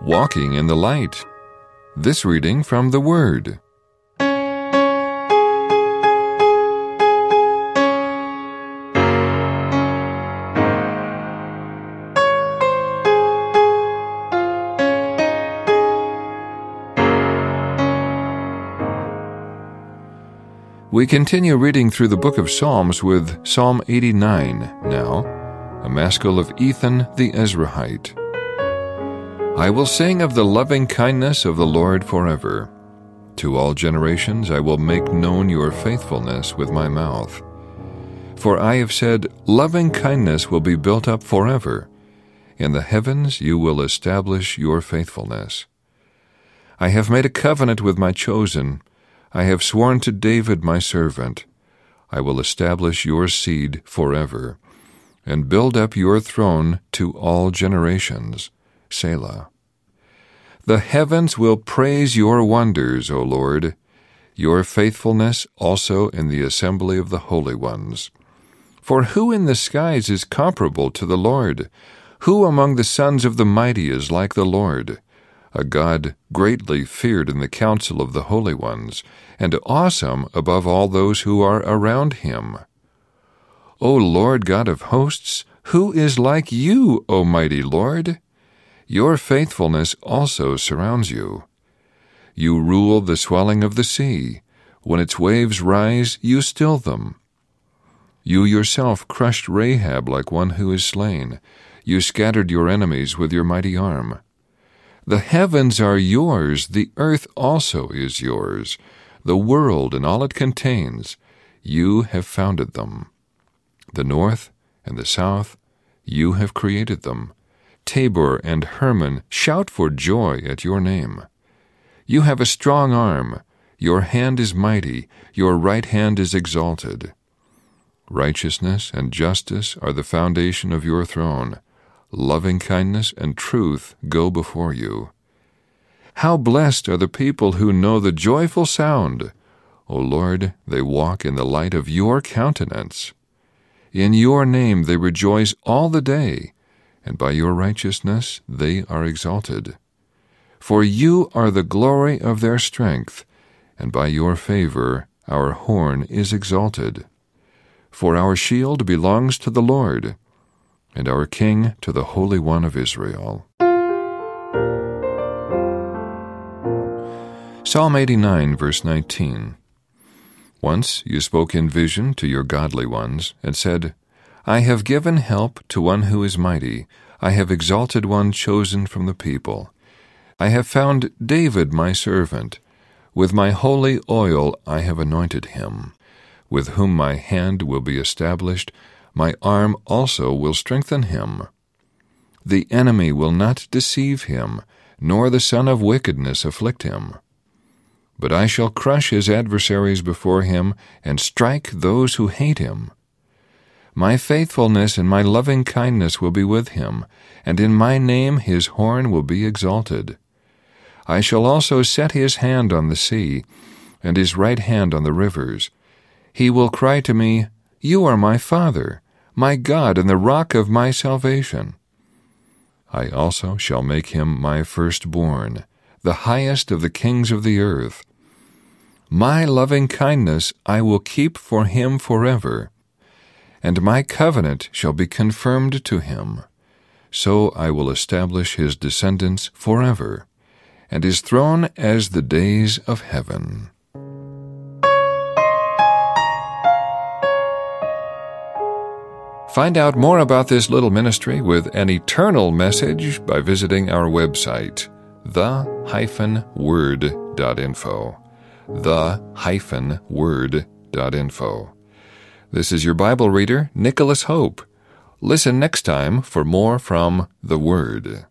walking in the light. This reading from the Word. We continue reading through the book of Psalms with Psalm 89 now, a maskil of Ethan the Ezrahite. I will sing of the loving kindness of the Lord forever. To all generations I will make known your faithfulness with my mouth. For I have said, loving kindness will be built up forever. In the heavens you will establish your faithfulness. I have made a covenant with my chosen. I have sworn to David my servant, I will establish your seed forever, and build up your throne to all generations. Selah. The heavens will praise your wonders, O Lord, your faithfulness also in the assembly of the holy ones. For who in the skies is comparable to the Lord? Who among the sons of the mighty is like the Lord? A God greatly feared in the council of the holy ones, and awesome above all those who are around him. O Lord God of hosts, who is like you, O mighty Lord? Your faithfulness also surrounds you. You rule the swelling of the sea. When its waves rise, you still them. You yourself crushed Rahab like one who is slain. You scattered your enemies with your mighty arm. The heavens are yours, the earth also is yours, the world and all it contains. You have founded them. The north and the south, you have created them. Tabor and Hermon shout for joy at your name. You have a strong arm. Your hand is mighty. Your right hand is exalted. Righteousness and justice are the foundation of your throne. Loving kindness and truth go before you. How blessed are the people who know the joyful sound! O Lord, they walk in the light of your countenance. In your name they rejoice all the day, and by your righteousness they are exalted. For you are the glory of their strength, and by your favor our horn is exalted. For our shield belongs to the Lord, and our King to the Holy One of Israel. Psalm 89, verse 19. Once you spoke in vision to your godly ones, and said, I have given help to one who is mighty. I have exalted one chosen from the people. I have found David my servant. With my holy oil I have anointed him, with whom my hand will be established. My arm also will strengthen him. The enemy will not deceive him, nor the son of wickedness afflict him. But I shall crush his adversaries before him, and strike those who hate him. My faithfulness and my loving kindness will be with him, and in my name his horn will be exalted. I shall also set his hand on the sea, and his right hand on the rivers. He will cry to me, You are my Father, my God, and the rock of my salvation. I also shall make him my firstborn, the highest of the kings of the earth. My loving kindness I will keep for him forever, and my covenant shall be confirmed to him. So I will establish his descendants forever, and his throne as the days of heaven. Find out more about this little ministry with an eternal message by visiting our website, the-word.info. the-word.info. This is your Bible reader, Nicholas Hope. Listen next time for more from the Word.